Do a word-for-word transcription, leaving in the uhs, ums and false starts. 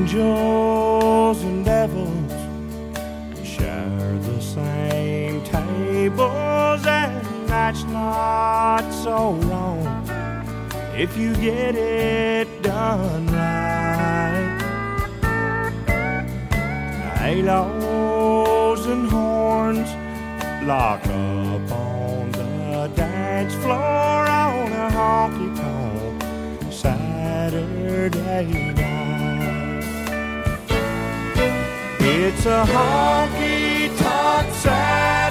angels and devils share the same tables, and that's not so wrong if you get it done right. Halos and horns lock up on the dance floor on a honky-tonk Saturday night. It's a honky-tonk Saturday